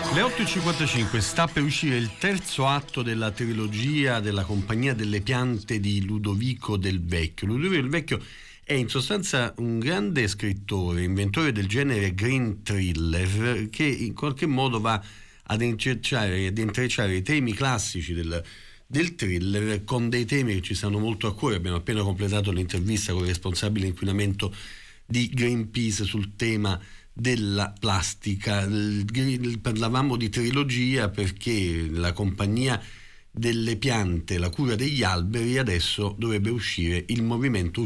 Le 8.55 sta per uscire il terzo atto della trilogia della Compagnia delle Piante di Ludovico Del Vecchio. Ludovico Del Vecchio è in sostanza un grande scrittore, inventore del genere green thriller, che in qualche modo va ad intrecciare i temi classici del thriller con dei temi che ci stanno molto a cuore. Abbiamo appena completato l'intervista con il responsabile inquinamento di Greenpeace sul tema della plastica. Parlavamo di trilogia perché la Compagnia delle Piante, la cura degli alberi, adesso dovrebbe uscirà il movimento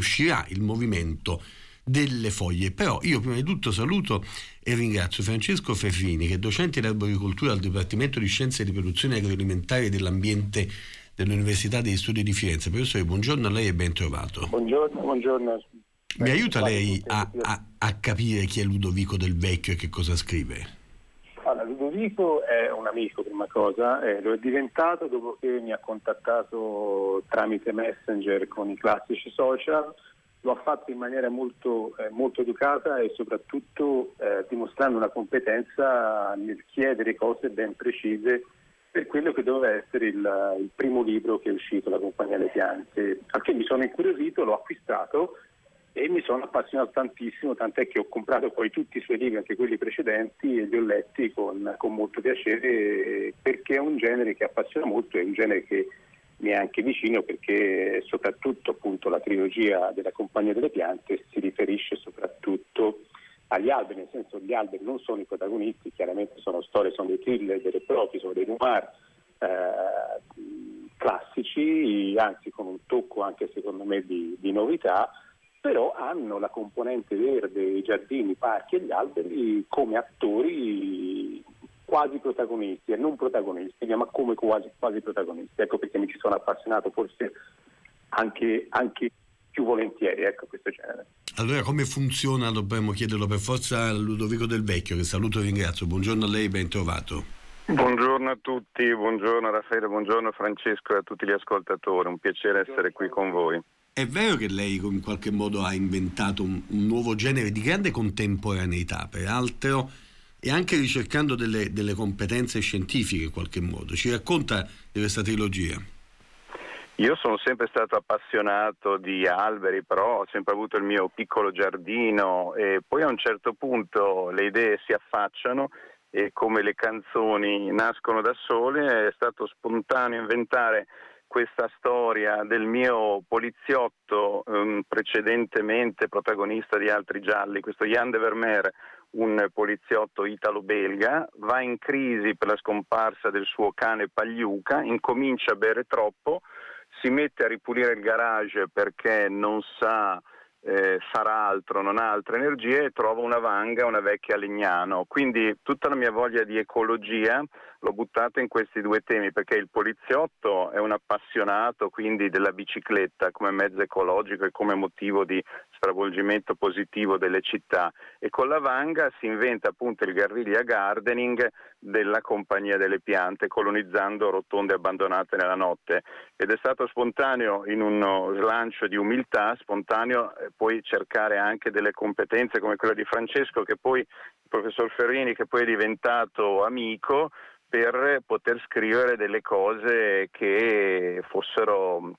delle foglie. Però io prima di tutto saluto e ringrazio Francesco Ferrini, che è docente di arboricoltura al Dipartimento di Scienze di Produzione Agroalimentare e dell'Ambiente dell'Università degli Studi di Firenze. Professore, buongiorno a lei e ben trovato. Buongiorno. Mi aiuta lei a capire chi è Ludovico Del Vecchio e che cosa scrive? Allora, Ludovico è un amico, prima cosa, lo è diventato dopo che mi ha contattato tramite Messenger con i classici social. Lo ha fatto in maniera molto educata e soprattutto dimostrando una competenza nel chiedere cose ben precise per quello che doveva essere il primo libro che è uscito, La Compagnia delle Piante. Al che mi sono incuriosito, l'ho acquistato e mi sono appassionato tantissimo, tant'è che ho comprato poi tutti i suoi libri, anche quelli precedenti, e li ho letti con molto piacere, perché è un genere che appassiona molto, è un genere che mi è anche vicino, perché soprattutto appunto la trilogia della Compagnia delle Piante si riferisce soprattutto agli alberi, nel senso che gli alberi non sono i protagonisti, chiaramente sono storie, sono dei thriller veri e propri, sono dei noir classici, anzi con un tocco anche secondo me di novità, però hanno la componente verde, i giardini, i parchi e gli alberi come attori quasi protagonisti e non protagonisti, ma come quasi protagonisti. Ecco perché mi ci sono appassionato forse anche più volentieri, ecco, questo genere. Allora, come funziona? Dobbiamo chiederlo per forza a Ludovico Del Vecchio, che saluto e ringrazio. Buongiorno a lei, ben trovato. Buongiorno a tutti, buongiorno Raffaele, buongiorno Francesco e a tutti gli ascoltatori, un piacere essere qui con voi. È vero che lei in qualche modo ha inventato un nuovo genere di grande contemporaneità, peraltro, e anche ricercando delle competenze scientifiche in qualche modo. Ci racconta di questa trilogia? Io sono sempre stato appassionato di alberi, però ho sempre avuto il mio piccolo giardino e poi a un certo punto le idee si affacciano e come le canzoni nascono da sole è stato spontaneo inventare questa storia del mio poliziotto, precedentemente protagonista di altri gialli, questo Jan de Vermeer, un poliziotto italo-belga, va in crisi per la scomparsa del suo cane Pagliuca, incomincia a bere troppo, si mette a ripulire il garage perché non sa far altro, non ha altre energie e trova una vanga, una vecchia a Legnano. Quindi tutta la mia voglia di ecologia l'ho buttata in questi due temi, perché il poliziotto è un appassionato quindi della bicicletta come mezzo ecologico e come motivo di stravolgimento positivo delle città, e con la vanga si inventa appunto il guerriglia gardening della Compagnia delle Piante, colonizzando rotonde abbandonate nella notte, ed è stato spontaneo in uno slancio di umiltà, spontaneo poi cercare anche delle competenze come quella di Francesco, che poi il professor Ferrini, che poi è diventato amico, per poter scrivere delle cose che fossero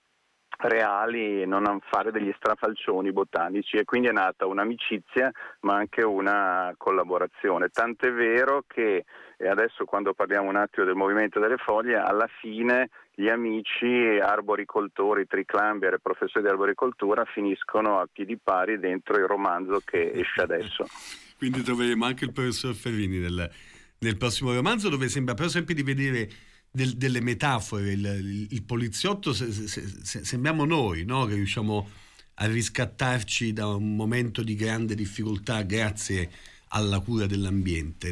reali e non fare degli strafalcioni botanici, e quindi è nata un'amicizia ma anche una collaborazione, tant'è vero che adesso quando parliamo un attimo del movimento delle foglie, alla fine gli amici arboricoltori, Triclambier e professori di arboricoltura finiscono a piedi pari dentro il romanzo che esce adesso. Quindi troveremo anche il professor Ferrini nel prossimo romanzo, dove sembra però sempre di vedere delle metafore. Il poliziotto sembriamo noi, no? Che riusciamo a riscattarci da un momento di grande difficoltà grazie alla cura dell'ambiente.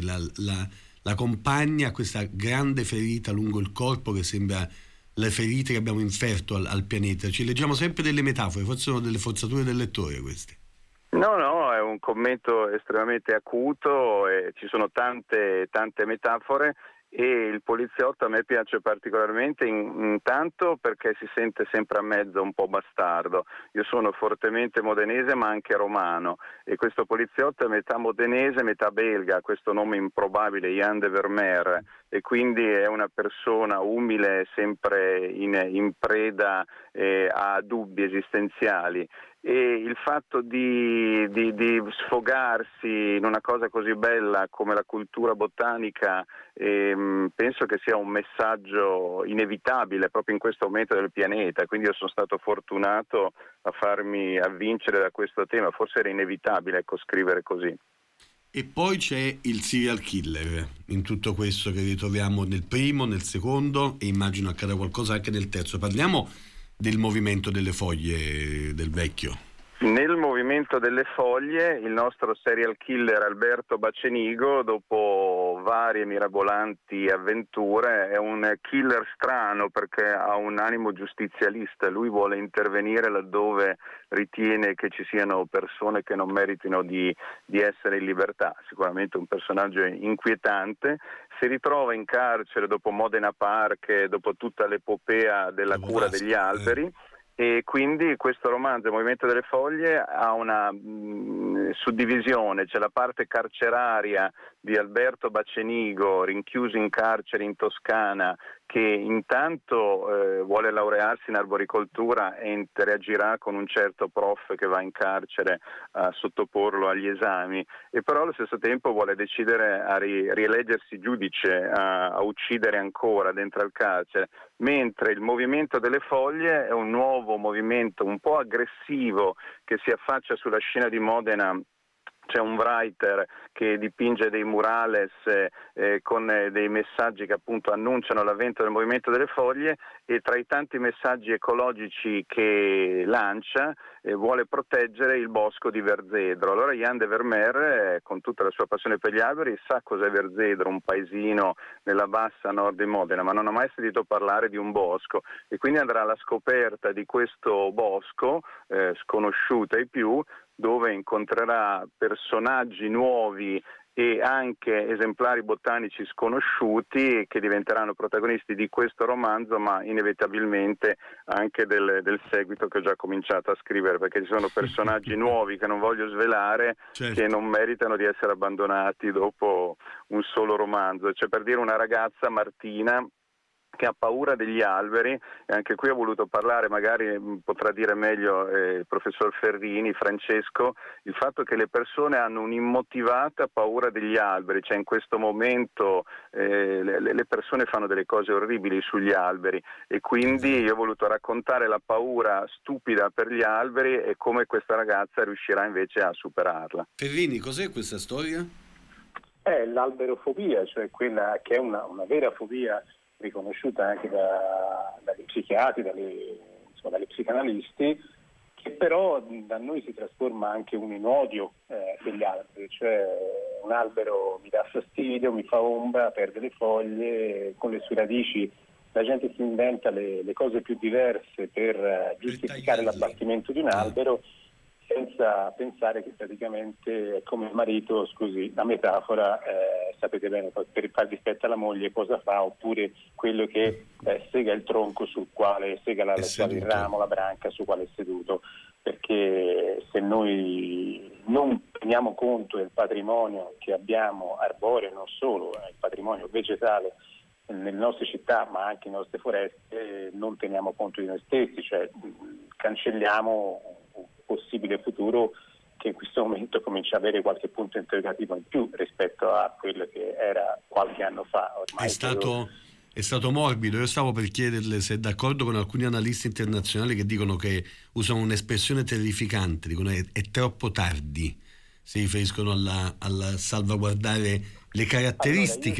La compagna ha questa grande ferita lungo il corpo che sembra le ferite che abbiamo inferto al pianeta. Ci leggiamo sempre delle metafore, forse sono delle forzature del lettore queste. No, è un commento estremamente acuto e ci sono tante metafore, e il poliziotto a me piace particolarmente intanto perché si sente sempre a mezzo un po' bastardo. Io sono fortemente modenese ma anche romano e questo poliziotto è metà modenese, metà belga, questo nome improbabile, Jan de Vermeer, e quindi è una persona umile, sempre in preda a dubbi esistenziali. E il fatto di sfogarsi in una cosa così bella come la cultura botanica penso che sia un messaggio inevitabile proprio in questo momento del pianeta, quindi io sono stato fortunato a farmi avvincere da questo tema, forse era inevitabile, ecco, scrivere così. E poi c'è il serial killer in tutto questo che ritroviamo nel primo, nel secondo e immagino accada qualcosa anche nel terzo. Parliamo del movimento delle foglie del Vecchio. Nel movimento delle foglie il nostro serial killer Alberto Bacenigo, dopo varie mirabolanti avventure, è un killer strano perché ha un animo giustizialista. Lui vuole intervenire laddove ritiene che ci siano persone che non meritino di essere in libertà. Sicuramente un personaggio inquietante. Si ritrova in carcere dopo Modena Park, dopo tutta l'epopea della cura degli alberi. E quindi questo romanzo, Il Movimento delle Foglie, ha una suddivisione, c'è la parte carceraria di Alberto Bacenigo, rinchiuso in carcere in Toscana, che intanto vuole laurearsi in arboricoltura e interagirà con un certo prof che va in carcere a sottoporlo agli esami, e però allo stesso tempo vuole decidere a rieleggersi giudice, a uccidere ancora dentro al carcere, mentre Il Movimento delle Foglie è un nuovo movimento un po' aggressivo che si affaccia sulla scena di Modena. C'è un writer che dipinge dei murales con dei messaggi che appunto annunciano l'avvento del Movimento delle Foglie, e tra i tanti messaggi ecologici che lancia vuole proteggere il bosco di Verzedro. Allora Jan de Vermeer, con tutta la sua passione per gli alberi, sa cos'è Verzedro, un paesino nella bassa nord di Modena, ma non ha mai sentito parlare di un bosco, e quindi andrà alla scoperta di questo bosco sconosciuto ai più, dove incontrerà personaggi nuovi e anche esemplari botanici sconosciuti che diventeranno protagonisti di questo romanzo, ma inevitabilmente anche del seguito che ho già cominciato a scrivere, perché ci sono personaggi nuovi che non voglio svelare, certo, che non meritano di essere abbandonati dopo un solo romanzo. Cioè, per dire, una ragazza, Martina, che ha paura degli alberi, e anche qui ho voluto parlare, magari potrà dire meglio il professor Ferrini, Francesco, il fatto che le persone hanno un'immotivata paura degli alberi, cioè in questo momento le persone fanno delle cose orribili sugli alberi, e quindi io ho voluto raccontare la paura stupida per gli alberi e come questa ragazza riuscirà invece a superarla. Ferrini, cos'è questa storia? È l'alberofobia, cioè quella che è una vera fobia riconosciuta anche dagli psichiatri, dagli psicanalisti, che però da noi si trasforma anche in odio degli alberi, cioè un albero mi dà fastidio, mi fa ombra, perde le foglie, con le sue radici la gente si inventa le cose più diverse per giustificare l'abbattimento di un albero, senza pensare che praticamente è come il marito, scusi la metafora, sapete bene, per far dispetto alla moglie cosa fa, oppure quello che sega il tronco sul quale sega il ramo, la branca su quale è seduto, perché se noi non teniamo conto del patrimonio che abbiamo arboreo, non solo il patrimonio vegetale nelle nostre città ma anche nelle nostre foreste, non teniamo conto di noi stessi, cioè cancelliamo un possibile futuro che in questo momento comincia ad avere qualche punto interrogativo in più rispetto a quello che era qualche anno fa. Ormai è stato morbido. Io stavo per chiederle se è d'accordo con alcuni analisti internazionali che dicono che usano un'espressione terrificante, dicono è troppo tardi, si riferiscono alla salvaguardare le caratteristiche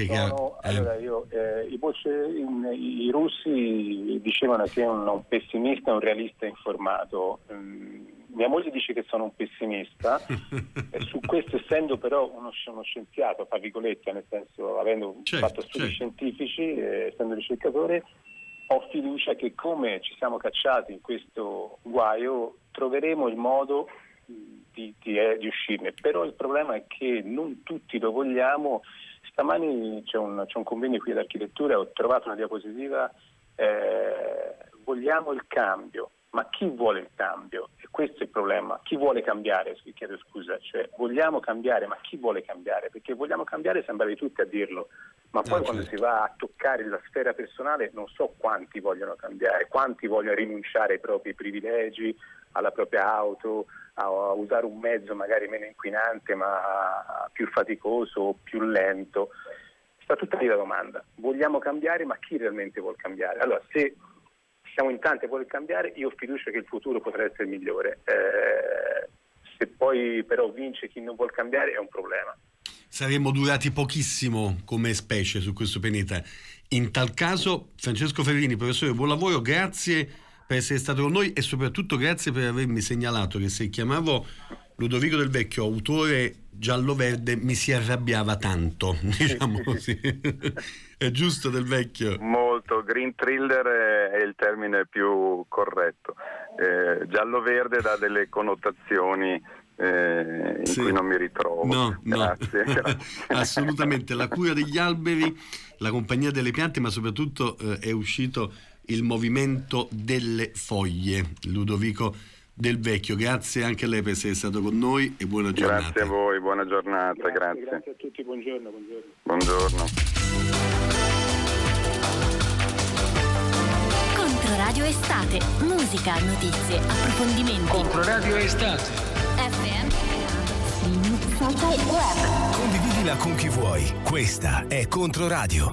i russi dicevano che un pessimista è un realista informato. Mia moglie dice che sono un pessimista su questo, essendo però uno scienziato, tra virgolette, nel senso avendo fatto studi scientifici, essendo ricercatore, ho fiducia che come ci siamo cacciati in questo guaio troveremo il modo di uscirne, però il problema è che non tutti lo vogliamo, Stamani c'è un convegno qui all'architettura, ho trovato una diapositiva, vogliamo il cambio, ma chi vuole il cambio? E questo è il problema, chi vuole cambiare? Chiedo scusa, cioè vogliamo cambiare, ma chi vuole cambiare? Perché vogliamo cambiare sembravi tutti a dirlo, ma poi quando si va a toccare la sfera personale non so quanti vogliono cambiare, quanti vogliono rinunciare ai propri privilegi, alla propria auto, a usare un mezzo magari meno inquinante ma più faticoso, più lento. Sta tutta lì la domanda, vogliamo cambiare, ma chi realmente vuole cambiare? Allora, se siamo in tanti a voler cambiare, io ho fiducia che il futuro potrà essere migliore, se poi però vince chi non vuole cambiare è un problema. Saremmo durati pochissimo come specie su questo pianeta. In tal caso, Francesco Ferrini, professore, buon lavoro, grazie per essere stato con noi e soprattutto grazie per avermi segnalato che se chiamavo Ludovico Del Vecchio autore giallo-verde mi si arrabbiava tanto, diciamo così. È giusto, Del Vecchio? Molto, green thriller è il termine più corretto. Giallo-verde dà delle connotazioni in cui non mi ritrovo. No. Grazie. Assolutamente, la cura degli alberi, la compagnia delle piante, ma soprattutto è uscito il movimento delle foglie. Ludovico Del Vecchio, grazie anche a lei per essere stato con noi e buona giornata. Grazie a voi, buona giornata, grazie. Grazie a tutti, buongiorno. Buongiorno. Controradio Estate, musica, notizie, approfondimenti. Controradio Estate. FM, social web. Condividila con chi vuoi. Questa è Controradio.